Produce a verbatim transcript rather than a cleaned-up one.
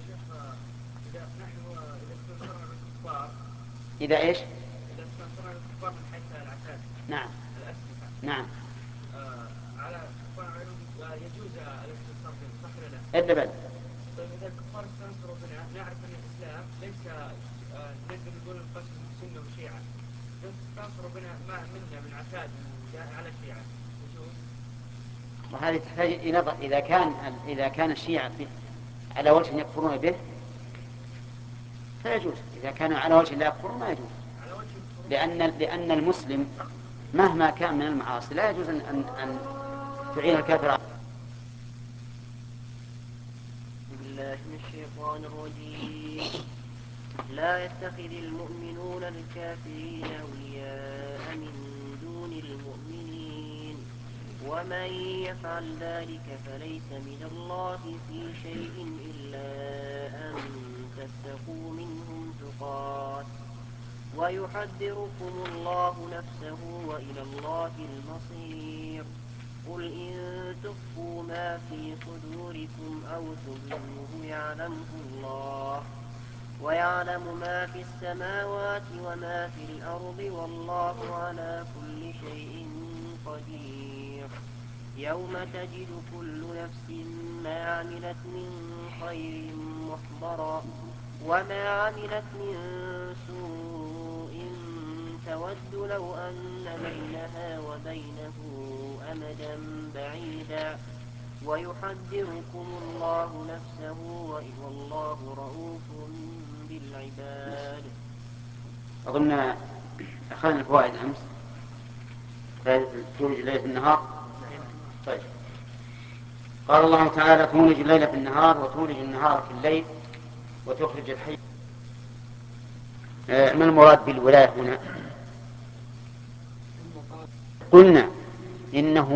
إذا إيش؟ إذا استنصرنا الكفار من حيث العتاد. نعم. الأسلحة. نعم. آه على كفار يجوز الاستنصار بهم صح ولا لا؟ إلا بل. طيب إذا الكفار استنصروا بنا نعرف أن الإسلام ليس آه نقدر نقول القسم سنة وشيعة. إذا استنصروا بنا ما منا من عتاد على الشيعة يجوز؟ وهذه تحتاج إلى نظر. إذا كان إذا كان الشيعة في على وجه يكفرون به فيجوز، إذا كانوا على وجه لا يكفرون ما يجوز، لأن لأن المسلم مهما كان من المعاصي لا يجوز أن أن تعين الكافر. بسم الله الشيطان الرجيم. لا يتخذ المؤمنون الكافرين أولياء من دون المؤمنين ومن يفعل ذلك فليس من الله في شيء إلا أن تتقوا منهم تقات ويحذركم الله نفسه وإلى الله المصير. قل إن تخفوا ما في صدوركم أو تبدوه يعلمه الله ويعلم ما في السماوات وما في الأرض والله على كل شيء قدير. يوم تجد كل نفس ما عملت من خير محضرا وما عملت من سوء تود لو أن بينها وبينه أمدا بعيدا ويحذركم الله نفسه والله رؤوف بالعباد. أظن أخذنا الفوائد أمس. تولج الليل في النهار. طيب. قال الله تعالى تولج الليل في النهار وتولج النهار في الليل وتخرج الحي. ما المراد بالولاية هنا؟ قلنا إنه